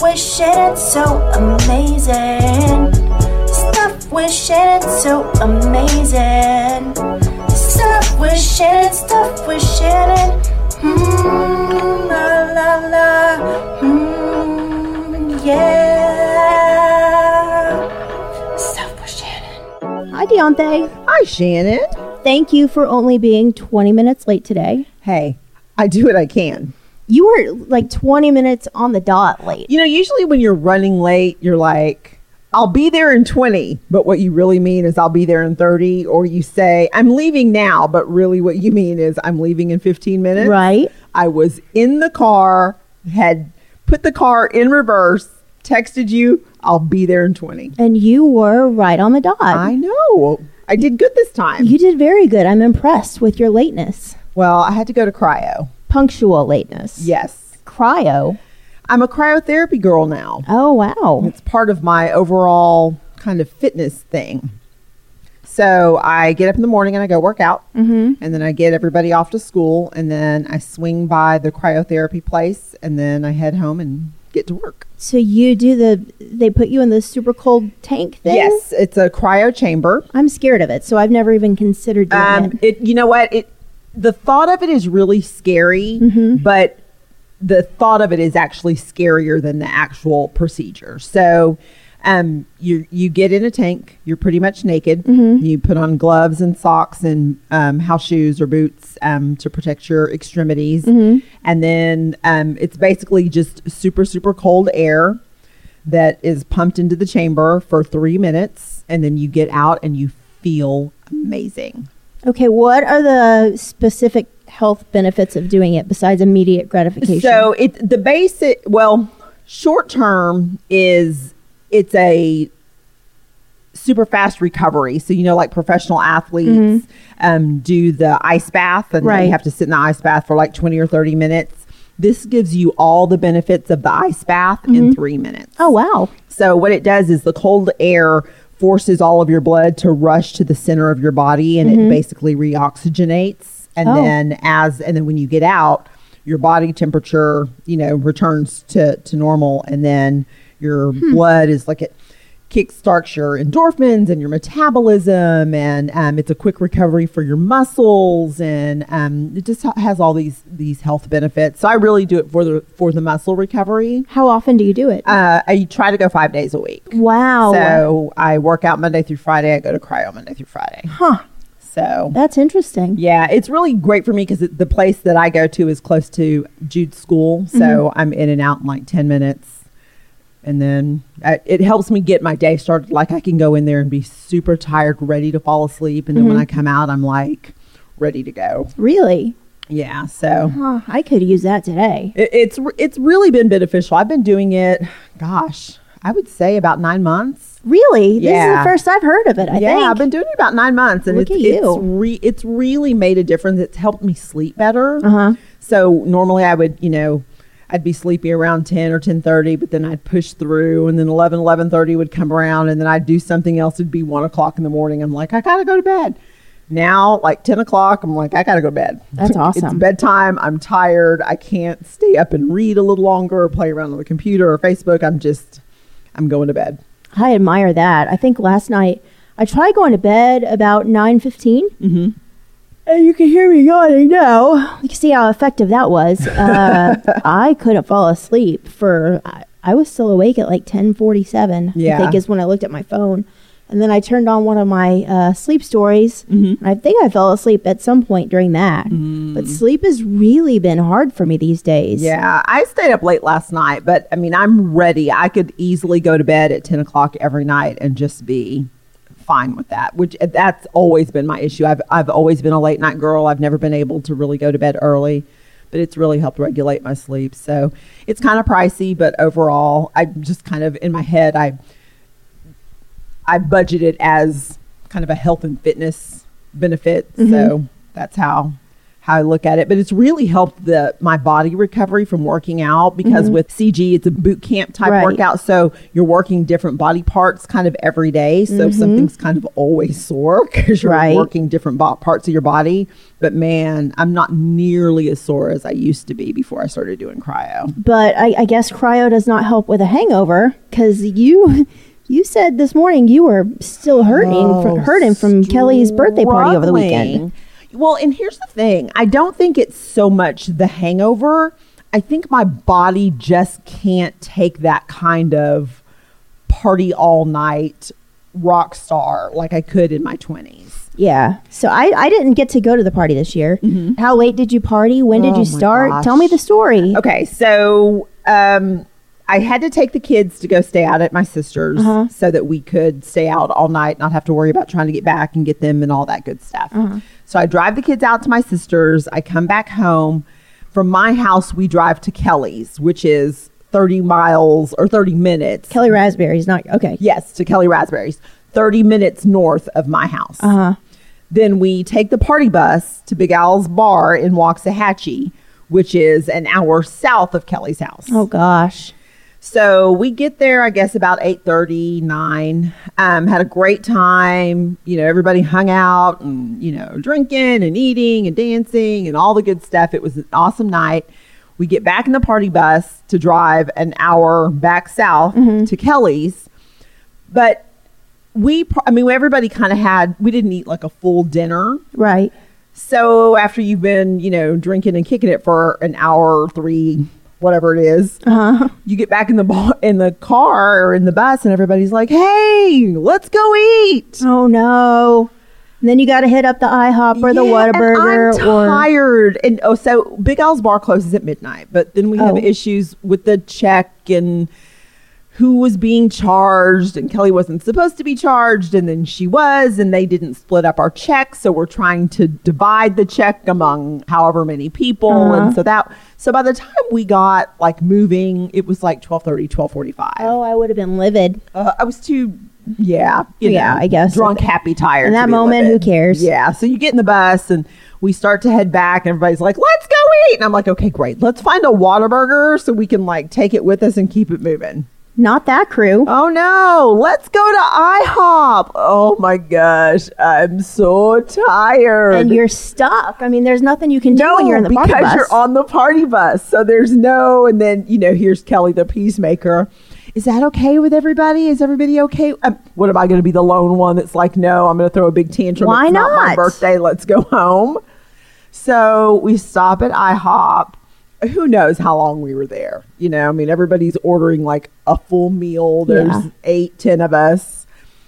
with Shannon, so amazing. Stuff with Shannon, so amazing. Stuff with Shannon, stuff with Shannon. La la la. Yeah. Stuff with Shannon. Hi, Deontay. Hi, Shannon. Thank you for only being 20 minutes late today. Hey, I do what I can. You were like 20 minutes on the dot late. You know, usually when you're running late, you're like, I'll be there in 20. But what you really mean is I'll be there in 30. Or you say, I'm leaving now. But really what you mean is I'm leaving in 15 minutes. Right. I was in the car, had put the car in reverse, texted you, I'll be there in 20. And you were right on the dot. I know. I did good this time. You did very good. I'm impressed with your lateness. Well, I had to go to cryo. Punctual lateness. Yes. Cryo. I'm a cryotherapy girl now. Oh, wow. It's part of my overall kind of fitness thing. So I get up in the morning and I go work out. And then I get everybody off to school. And then I swing by the cryotherapy place. And then I head home and get to work. So you do they put you in the super cold tank thing? Yes, it's a cryo chamber. I'm scared of it, so I've never even considered doing it. You know what? The thought of it is really scary, but the thought of it is actually scarier than the actual procedure. So you get in a tank, you're pretty much naked. You put on gloves and socks and house shoes or boots to protect your extremities. And then it's basically just super, super cold air that is pumped into the chamber for 3 minutes. And then you get out and you feel amazing. Okay, what are the specific health benefits of doing it besides immediate gratification? So short term is it's a super fast recovery. So, like professional athletes do the ice bath and they have to sit in the ice bath for like 20 or 30 minutes. This gives you all the benefits of the ice bath in 3 minutes. Oh, wow. So what it does is the cold air forces all of your blood to rush to the center of your body and it basically reoxygenates. And then when you get out, your body temperature, returns to normal. And then your blood is like it kickstarts your endorphins and your metabolism. And it's a quick recovery for your muscles. And it just has all these health benefits. So I really do it for the muscle recovery. How often do you do it? I try to go 5 days a week. Wow. So I work out Monday through Friday. I go to cryo Monday through Friday. Huh. So that's interesting. Yeah, it's really great for me because the place that I go to is close to Jude's school. So I'm in and out in like 10 minutes. And then it helps me get my day started. Like I can go in there and be super tired, ready to fall asleep. And then when I come out, I'm like ready to go. Really? Yeah. So I could use that today. It's really been beneficial. I've been doing it, gosh, I would say about 9 months. Really? Yeah. This is the first I've heard of it, I think. Yeah, I've been doing it about 9 months. And Look at you. it's really made a difference. It's helped me sleep better. So normally I would, I'd be sleepy around 10 or 10:30, but then I'd push through and then 11:30 would come around and then I'd do something else. It'd be 1 o'clock in the morning. I'm like, I got to go to bed. Now, like 10 o'clock, I'm like, I got to go to bed. That's awesome. It's bedtime. I'm tired. I can't stay up and read a little longer or play around on the computer or Facebook. I'm going to bed. I admire that. I think last night I tried going to bed about 9:15. And you can hear me yawning now. You can see how effective that was. I couldn't fall asleep I was still awake at like 10:47. Yeah. I think is when I looked at my phone. And then I turned on one of my sleep stories. And I think I fell asleep at some point during that. But sleep has really been hard for me these days. Yeah, I stayed up late last night, but I mean, I'm ready. I could easily go to bed at 10 o'clock every night and just be fine with that, which that's always been my issue. I've always been a late night girl. I've never been able to really go to bed early, but it's really helped regulate my sleep. So it's kind of pricey, but overall, I just kind of in my head, I budget it as kind of a health and fitness benefit. So that's how how I look at it, but it's really helped my body recovery from working out because with CG, it's a boot camp type workout. So you're working different body parts kind of every day. So something's kind of always sore because you're working different parts of your body. But man, I'm not nearly as sore as I used to be before I started doing cryo. But I guess cryo does not help with a hangover because you said this morning you were still hurting from Kelly's birthday party over the weekend. Well, and here's the thing. I don't think it's so much the hangover. I think my body just can't take that kind of party all night rock star like I could in my 20s. Yeah. So I didn't get to go to the party this year. How late did you party? When did you start? Gosh. Tell me the story. Okay. So I had to take the kids to go stay out at my sister's so that we could stay out all night, not have to worry about trying to get back and get them and all that good stuff. So I drive the kids out to my sister's. I come back home. From my house, we drive to Kelly's, which is 30 miles or 30 minutes. Kelly Raspberry's not okay. Yes, to Kelly Raspberry's, 30 minutes north of my house. Then we take the party bus to Big Al's Bar in Waxahachie, which is an hour south of Kelly's house. Oh, gosh. So we get there, I guess, about 8:30, 9. Had a great time. You know, everybody hung out and, you know, drinking and eating and dancing and all the good stuff. It was an awesome night. We get back in the party bus to drive an hour back south to Kelly's. But everybody kind of we didn't eat like a full dinner. Right. So after you've been, you know, drinking and kicking it for an hour or 3, whatever it is, you get back in the car or in the bus and everybody's like, hey, let's go eat. Oh no. And then you got to hit up the IHOP or the Whataburger. And I'm tired. And so Big Al's Bar closes at midnight, but then we have issues with the check and who was being charged, and Kelly wasn't supposed to be charged, and then she was, and they didn't split up our check, so we're trying to divide the check among however many people, and so by the time we got like moving, it was like 12:30, 12:45. Oh, I would have been livid. I was too, I guess drunk, happy, tired. In that moment, who cares? Yeah. So you get in the bus and we start to head back, and everybody's like, "Let's go eat," and I'm like, "Okay, great. Let's find a Whataburger so we can like take it with us and keep it moving." Not that crew. Oh no, let's go to IHOP. Oh my gosh, I'm so tired. And you're stuck. I mean, there's nothing you can do when you're in the party bus. Because you're on the party bus. So there's and then, you know, here's Kelly, the peacemaker. Is that okay with everybody? Is everybody okay? What am I going to be the lone one that's like, no, I'm going to throw a big tantrum. Why it's not? My birthday. Let's go home. So we stop at IHOP. Who knows how long we were there? You know, I mean, everybody's ordering like a full meal. There's 8, 10 of us.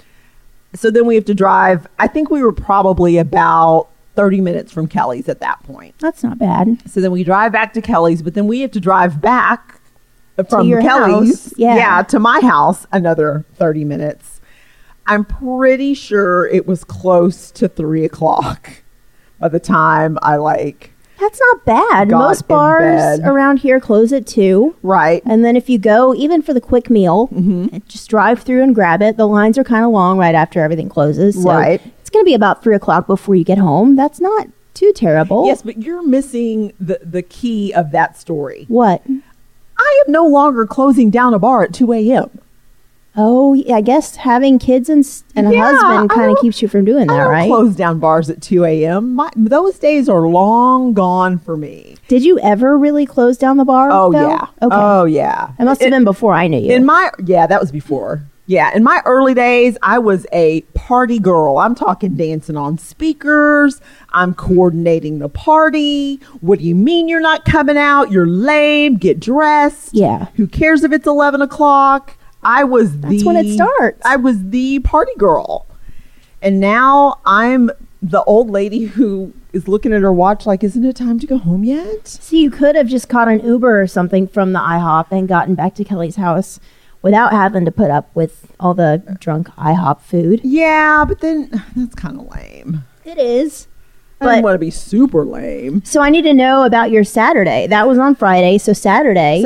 So then we have to drive. I think we were probably about 30 minutes from Kelly's at that point. That's not bad. So then we drive back to Kelly's, but then we have to drive back from your Kelly's. House. Yeah, to my house, another 30 minutes. I'm pretty sure it was close to 3 o'clock by the time I That's not bad. Most bars around here close at 2. Right. And then if you go, even for the quick meal, just drive through and grab it. The lines are kind of long right after everything closes. So right. It's going to be about 3 o'clock before you get home. That's not too terrible. Yes, but you're missing the key of that story. What? I am no longer closing down a bar at 2 a.m. Oh, yeah, I guess having kids and a husband kind of keeps you from doing that, right? I don't close down bars at 2 a.m. Those days are long gone for me. Did you ever really close down the bar? Oh, though? yeah. Okay. Oh, yeah. It must have been before I knew you. That was before. Yeah, in my early days, I was a party girl. I'm talking dancing on speakers. I'm coordinating the party. What do you mean you're not coming out? You're lame. Get dressed. Yeah. Who cares if it's 11 o'clock? That's when it starts. I was the party girl. And now I'm the old lady who is looking at her watch like, isn't it time to go home yet? See, you could have just caught an Uber or something from the IHOP and gotten back to Kelly's house without having to put up with all the drunk IHOP food. Yeah, but then that's kind of lame. It is. I don't want to be super lame. So I need to know about your Saturday. That was on Friday. So Saturday,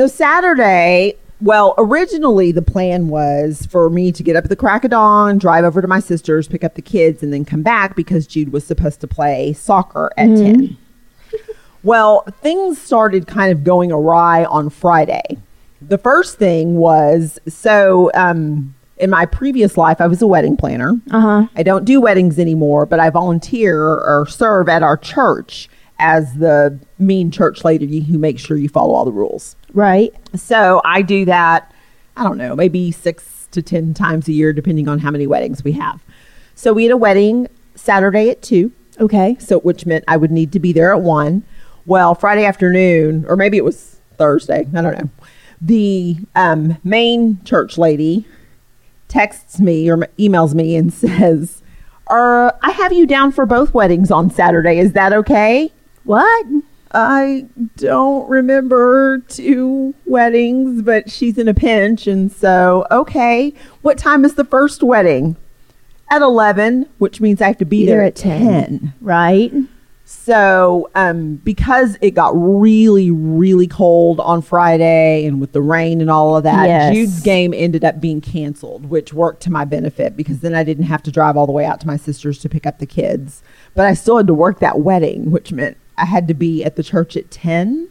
well, originally the plan was for me to get up at the crack of dawn, drive over to my sister's, pick up the kids, and then come back because Jude was supposed to play soccer at 10. Well, things started kind of going awry on Friday. The first thing was, in my previous life, I was a wedding planner. I don't do weddings anymore, but I volunteer or serve at our church as the mean church lady who makes sure you follow all the rules. Right. So I do that, I don't know, maybe 6 to 10 times a year, depending on how many weddings we have. So we had a wedding Saturday at 2. Okay. So which meant I would need to be there at 1. Well, Friday afternoon, or maybe it was Thursday, I don't know. The main church lady texts me or emails me and says, I have you down for both weddings on Saturday. Is that okay? What? I don't remember 2 weddings, but she's in a pinch. And so, okay. What time is the first wedding? At 11, which means I have to be there at 10. Right. So, because it got really, really cold on Friday and with the rain and all of that, Yes. Jude's game ended up being canceled, which worked to my benefit because then I didn't have to drive all the way out to my sister's to pick up the kids. But I still had to work that wedding, which meant I had to be at the church at 10.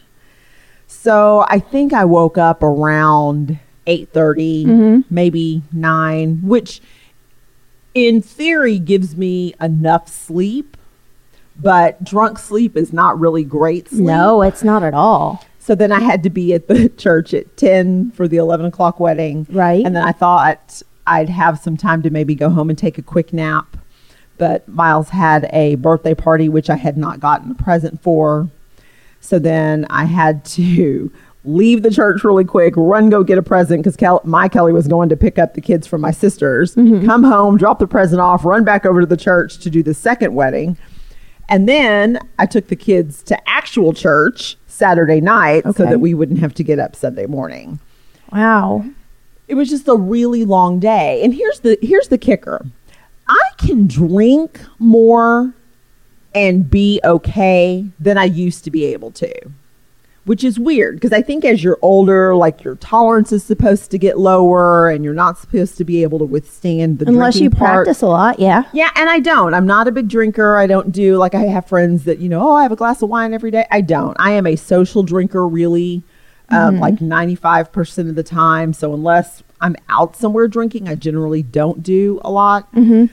So I think I woke up around 8:30, maybe 9, which in theory gives me enough sleep. But drunk sleep is not really great sleep. No, it's not at all. So then I had to be at the church at 10 for the 11 o'clock wedding. Right. And then I thought I'd have some time to maybe go home and take a quick nap. But Miles had a birthday party, which I had not gotten a present for. So then I had to leave the church really quick, run, go get a present because Kelly was going to pick up the kids from my sister's, come home, drop the present off, run back over to the church to do the second wedding. And then I took the kids to actual church Saturday night so that we wouldn't have to get up Sunday morning. Wow. It was just a really long day. And here's the kicker. I can drink more and be okay than I used to be able to, which is weird because I think as you're older, like your tolerance is supposed to get lower and you're not supposed to be able to withstand the Unless you drinking part. practice a lot, yeah. Yeah, and I don't. I'm not a big drinker. I don't do, like I have friends that, I have a glass of wine every day. I don't. I am a social drinker really, like 95% of the time. So unless I'm out somewhere drinking, I generally don't do a lot.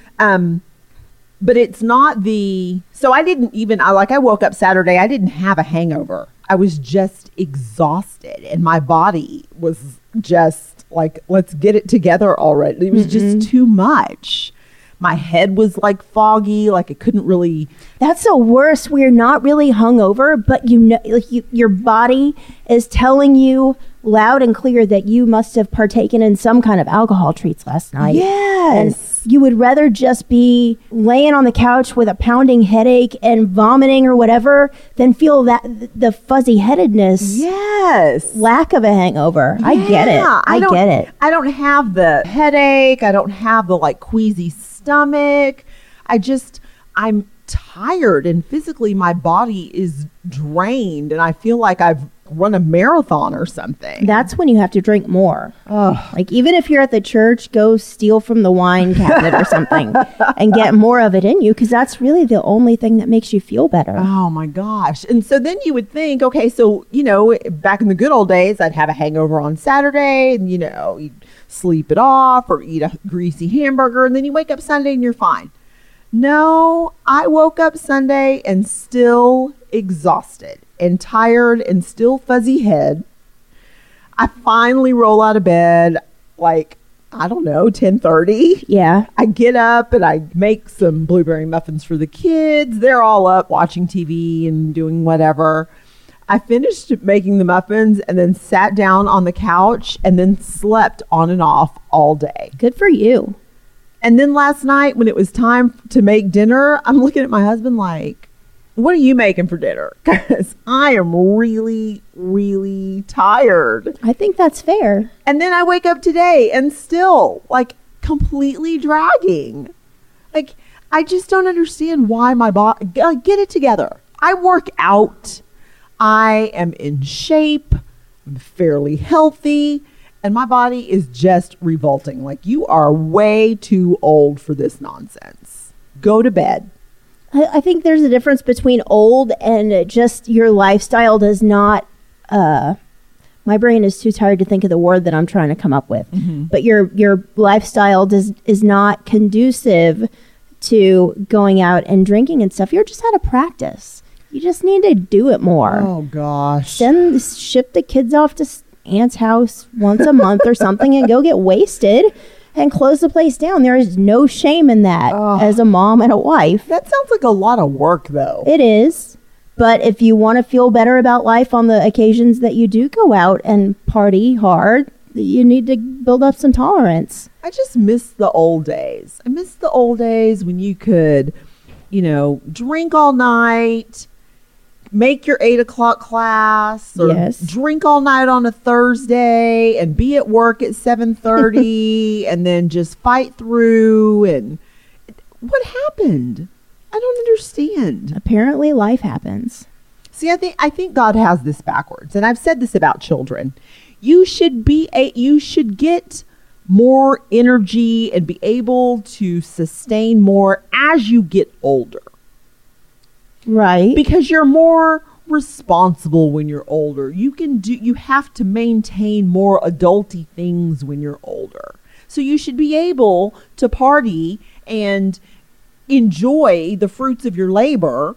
But it's not so I didn't even, I woke up Saturday, I didn't have a hangover. I was just exhausted and my body was just like, let's get it together already. It was just too much. My head was like foggy, like I couldn't really. That's the worst. We're not really hungover, but your body is telling you loud and clear that you must have partaken in some kind of alcohol treats last night. Yes. And you would rather just be laying on the couch with a pounding headache and vomiting or whatever than feel that the fuzzy headedness. Yes. Lack of a hangover. Yeah, I get it. I get it. I don't have the headache. I don't have the like queasy stomach. I'm tired and physically my body is drained and I feel like I've run a marathon or something. That's when you have to drink more. Ugh. Like even if you're at the church, go steal from the wine cabinet or something and get more of it in you because that's really the only thing that makes you feel better. Oh my gosh. And so then you would think, okay, so, back in the good old days, I'd have a hangover on Saturday and, you'd sleep it off or eat a greasy hamburger and then you wake up Sunday and you're fine. No, I woke up Sunday and still exhausted and tired and still fuzzy head. I finally roll out of bed like, I don't know, 10:30. Yeah. I get up and I make some blueberry muffins for the kids. They're all up watching TV and doing whatever. I finished making the muffins and then sat down on the couch and then slept on and off all day. Good for you. And then last night when it was time to make dinner, I'm looking at my husband like, what are you making for dinner? Because I am really, really tired. I think that's fair. And then I wake up today and still like completely dragging. Like, I just don't understand why my body, get it together. I work out. I am in shape. I'm fairly healthy. And my body is just revolting. Like, you are way too old for this nonsense. Go to bed. I think there's a difference between old and just your lifestyle does not, my brain is too tired to think of the word that I'm trying to come up with. But your lifestyle is not conducive to going out and drinking and stuff. You're just out of practice. You just need to do it more. Oh, gosh. Ship the kids off to aunt's house once a month or something and go get wasted and close the place down. There is no shame in that as a mom and a wife. That sounds like a lot of work, though. It is. But if you want to feel better about life on the occasions that you do go out and party hard, you need to build up some tolerance. I just miss the old days. I miss the old days when you could, drink all night, make your 8 o'clock class, or drink all night on a Thursday and be at work at 7:30 and then just fight through. And what happened? I don't understand. Apparently life happens. See, I think God has this backwards. And I've said this about children. You should get more energy and be able to sustain more as you get older. Right. Because you're more responsible when you're older. You have to maintain more adulty things when you're older. So you should be able to party and enjoy the fruits of your labor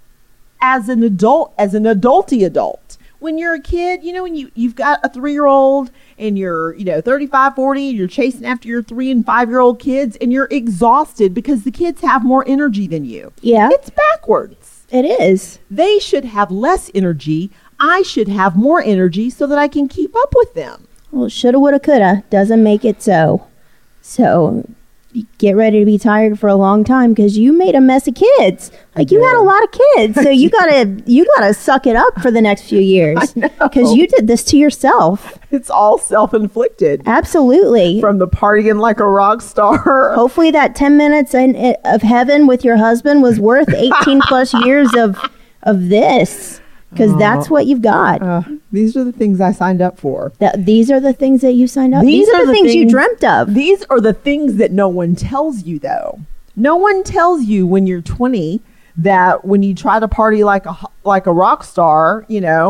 as an adulty adult. When you're a kid, when you've got a 3-year-old and you're, 35, 40, and you're chasing after your 3 and 5-year-old kids and you're exhausted because the kids have more energy than you. Yeah. It's backwards. It is. They should have less energy. I should have more energy so that I can keep up with them. Well, shoulda, woulda, coulda doesn't make it so. So get ready to be tired for a long time because you made a mess of kids. Like you had a lot of kids, so you gotta suck it up for the next few years because you did this to yourself. It's all self-inflicted. Absolutely. From the partying like a rock star. Hopefully that 10 minutes of heaven with your husband was worth 18 plus years of this. Because that's what you've got. These are the things I signed up for. These are the things that you signed up. These are the things you dreamt of. These are the things that no one tells you, though. No one tells you when you're 20 that when you try to party like a rock star,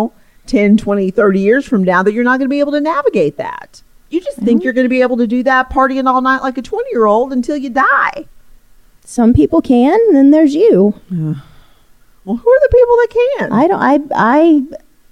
10, 20, 30 years from now, that you're not going to be able to navigate that. You just think you're going to be able to do that partying all night like a 20-year-old until you die. Some people can, and then there's you. Well, who are the people that can?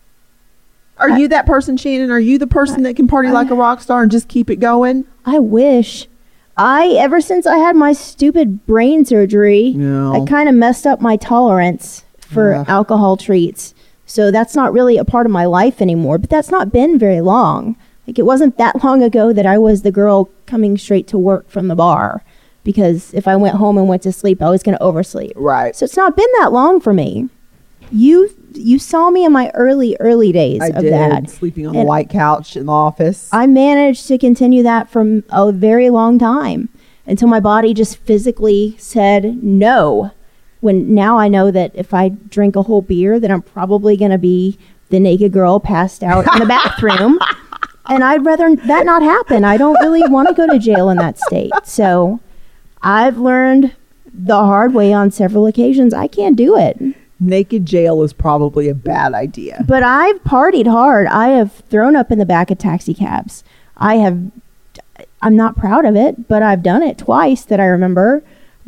Are you that person, Shannon? Are you the person that can party like a rock star and just keep it going? I wish. Ever since I had my stupid brain surgery, I kind of messed up my tolerance for alcohol treats. So that's not really a part of my life anymore. But that's not been very long. Like it wasn't that long ago that I was the girl coming straight to work from the bar. Because if I went home and went to sleep, I was going to oversleep. Right. So it's not been that long for me. You saw me in my early days of that. Sleeping on the white couch in the office. I managed to continue that for a very long time until my body just physically said no. When now I know that if I drink a whole beer, that I'm probably going to be the naked girl passed out in the bathroom. And I'd rather that not happen. I don't really want to go to jail in that state. So I've learned the hard way on several occasions. I can't do it. Naked jail is probably a bad idea. But I've partied hard. I have thrown up in the back of taxi cabs. I'm not proud of it, but I've done it twice that I remember.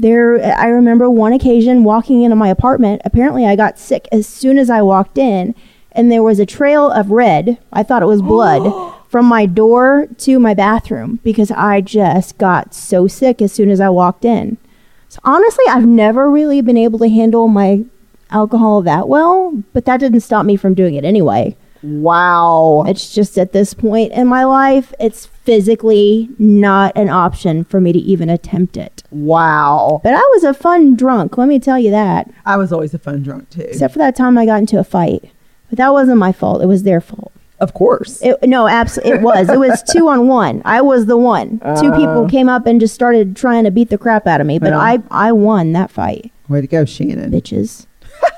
I remember one occasion walking into my apartment. Apparently I got sick as soon as I walked in, and there was a trail of red. I thought it was blood. From my door to my bathroom because I just got so sick as soon as I walked in. So honestly, I've never really been able to handle my alcohol that well, but that didn't stop me from doing it anyway. Wow. It's just at this point in my life, it's physically not an option for me to even attempt it. Wow. But I was a fun drunk, let me tell you that. I was always a fun drunk too. Except for that time I got into a fight. But that wasn't my fault, it was their fault. Of course. No, absolutely. It was 2-on-1. I was the one. 2 people came up and just started trying to beat the crap out of me. But I won that fight. Way to go, Shannon. Bitches.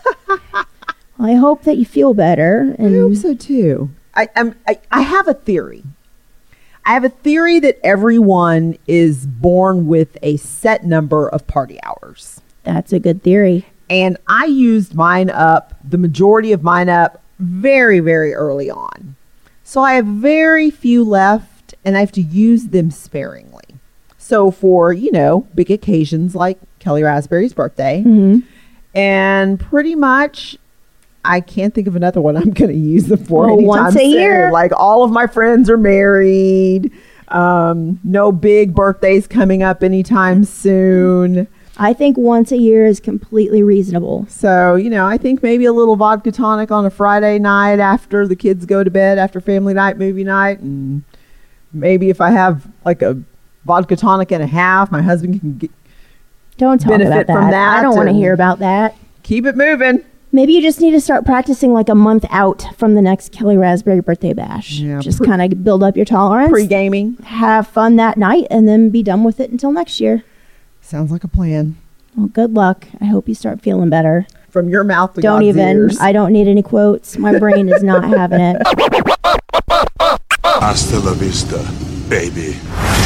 I hope that you feel better. I hope so too. I have a theory. I have a theory that everyone is born with a set number of party hours. That's a good theory. And I used mine up, the majority of mine up, very, very early on. So I have very few left, and I have to use them sparingly. So for, big occasions like Kelly Raspberry's birthday, and pretty much I can't think of another one I'm going to use them for anytime once a soon. year. Like all of my friends are married. No big birthdays coming up anytime soon. I think once a year is completely reasonable. So, I think maybe a little vodka tonic on a Friday night after the kids go to bed, after family night, movie night. And maybe if I have like a vodka tonic and a half, my husband can Don't talk benefit about that. from that I don't want to and hear about that. keep it moving. Maybe you just need to start practicing like a month out from the next Kelly Raspberry birthday bash. Yeah, just kind of build up your tolerance. Pre-gaming. Have fun that night and then be done with it until next year. Sounds like a plan. Well, good luck. I hope you start feeling better. From your mouth to Don't God's even. ears. I don't need any quotes. My brain is not having it. Hasta la vista, baby.